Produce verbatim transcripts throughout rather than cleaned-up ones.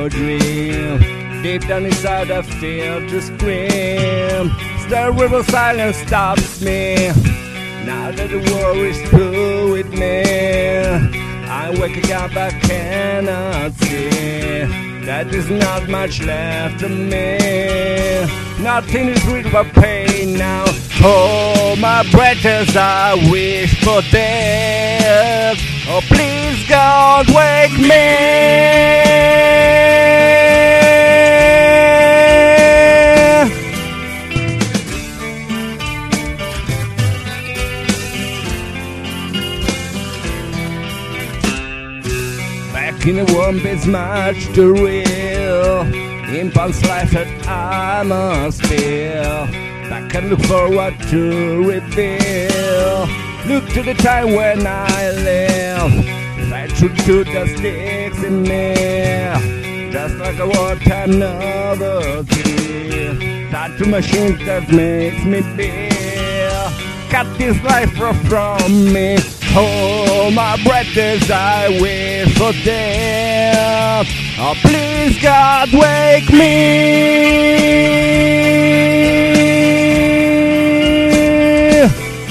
no dream. Deep down inside I feel to scream. Terrible silence stops me. Now that the war is through with me, I'm waking up, I cannot see that there's not much left of me. Nothing is real but pain now. Oh, my breath as I wish for death. Oh, please God, wake me. Back in the womb is much too real. Impulse life that I must feel. Back and look forward to reveal. Look to the time when I live. Fight through to the sticks in me. Just like a wartime novelty. Tattoo machine that makes me feel. Cut this life from me. Oh, my breath as I wish for death. Oh, please God, wake me.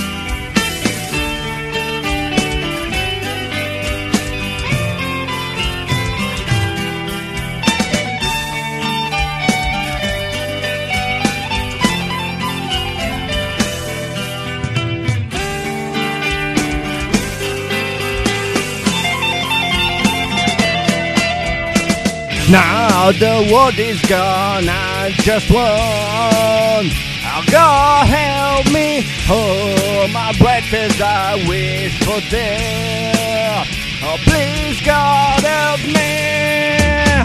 Now the world is gone, I just want. Oh, God help me. Oh, my breath as I wish for death. Oh, please God help me.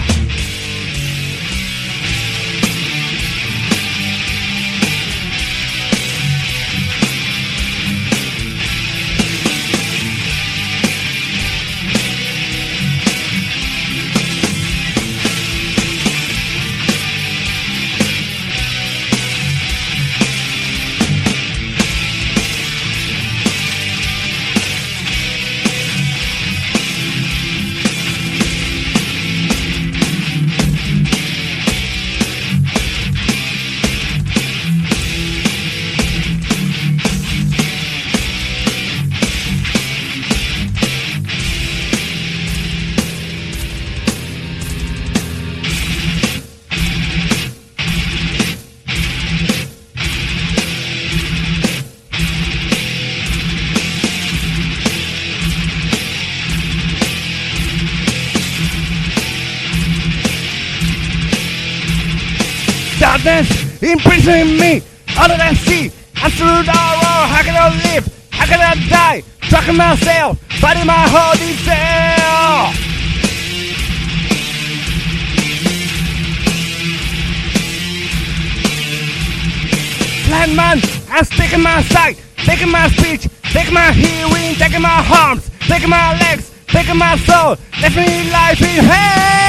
Darkness imprisoning me under the sea. I'm through the road. How can I live? How can I die? Talking myself, fighting my holy self. Blind man, I'm taking my sight, taking my speech, taking my hearing, taking my arms, taking my legs, taking my soul. Left me life in hell.